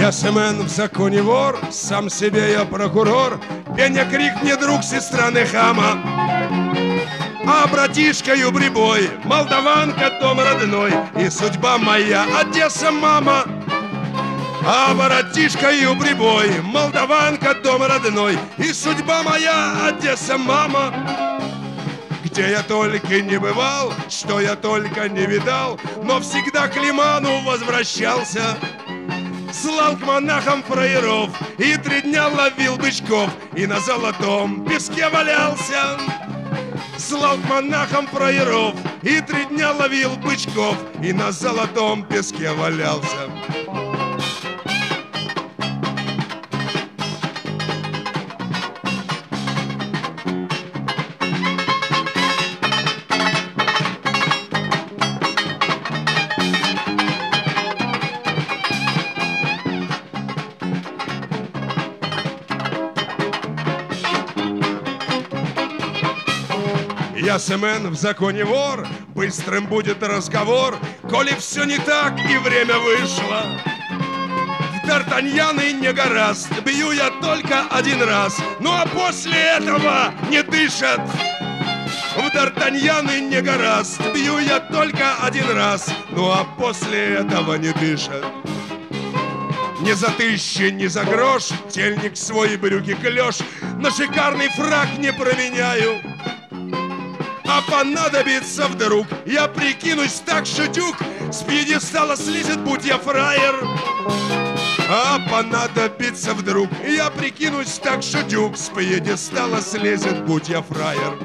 Я Семен в законе вор, сам себе я прокурор. Пеня крик мне друг, сестра Нехама. А братишкою прибой, молдаванка дом родной, и судьба моя Одесса, мама. А братишкою прибой, молдаванка дом родной, и судьба моя Одесса, мама. Где я только не бывал, что я только не видал, но всегда к лиману возвращался. Слал к монахам фраеров и 3 дня ловил бычков, и на золотом песке валялся. Слал к монахам фраеров и 3 дня ловил бычков, и на золотом песке валялся. Я Семен в законе вор, быстрым будет разговор, коли все не так и время вышло. В Д'Артаньяны не гораст, бью я только 1 раз, ну а после этого не дышат. В Д'Артаньяны не гораст, бью я только 1 раз, ну а после этого не дышат. Ни за 1000, ни за грош, тельник свой брюки клеш, на шикарный фрак не променяю. А понадобится вдруг, я прикинусь так, что дюк с пьедестала слезет, будь я фраер. А понадобится вдруг, я прикинусь так, что дюк с пьедестала слезет, будь я фраер.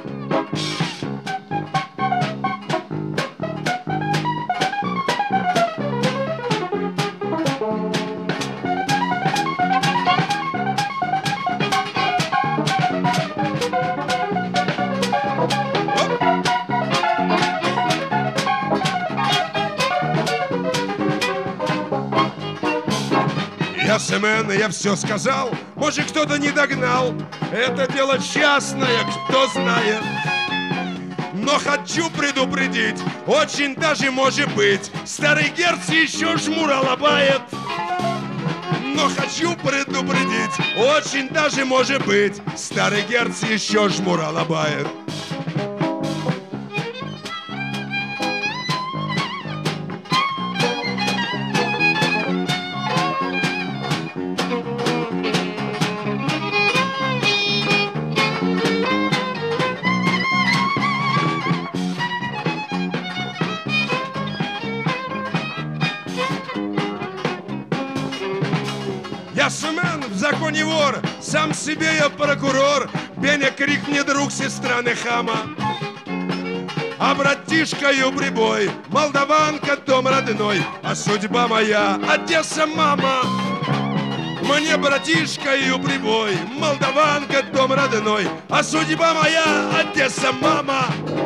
Я Семен, я все сказал, может кто-то не догнал. Это дело частное, кто знает. Но хочу предупредить, очень даже может быть, старый герц еще жмура лобает. Но хочу предупредить, очень даже может быть, старый герц еще жмура лобает. Я Семен в законе вор, сам себе я прокурор. Пеня крик мне друг, сестра Нехама. А братишкою прибой, молдаванка дом родной, а судьба моя Одесса, мама. Мне братишкою прибой, молдаванка дом родной, а судьба моя Одесса, мама.